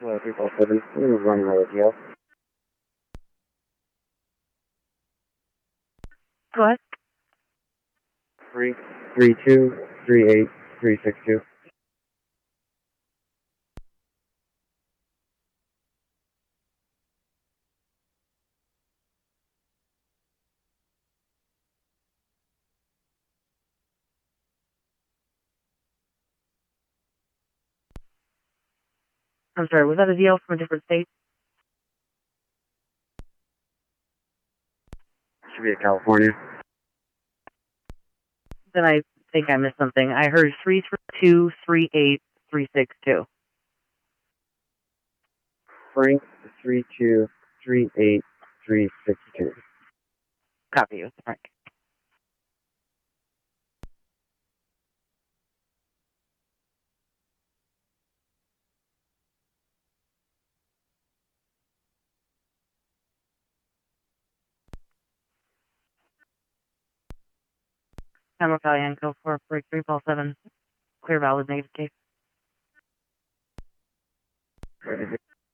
347, running over to you. Go ahead. 332 38 362. I'm sorry, was that a DL from a different state? Should be at California. Then I think I missed something. I heard 332 38 362. Frank 32 38 362. Copy you, Frank. Camera Calian, go for break 3 ball 7. Clear valid negative case.